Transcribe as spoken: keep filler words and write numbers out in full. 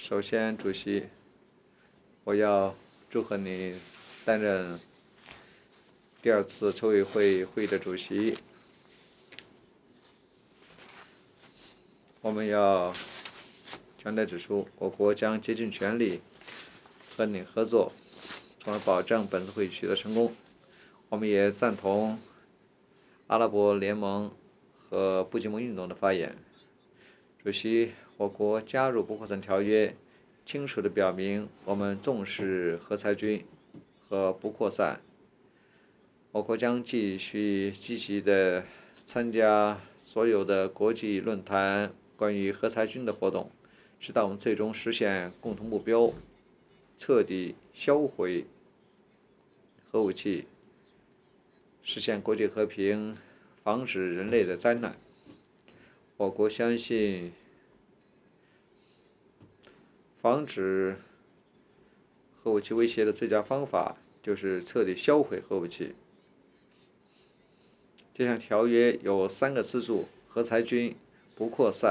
首先，主席，我要祝贺你担任第二次筹委会会议的主席。我们要强调指出，我国将竭尽全力和你合作，从而保证本次会议取得成功。我们也赞同阿拉伯联盟和不结盟运动的发言。主席，我国加入不扩散条约，清楚地表明我们重视核裁军和不扩散。我国将继续积极地参加所有的国际论坛关于核裁军的活动，直到我们最终实现共同目标，彻底销毁核武器，实现国际和平，防止人类的灾难。我国相信，防止核武器威胁的最佳方法就是彻底销毁核武器。这项条约有三个支柱：核裁军、不扩散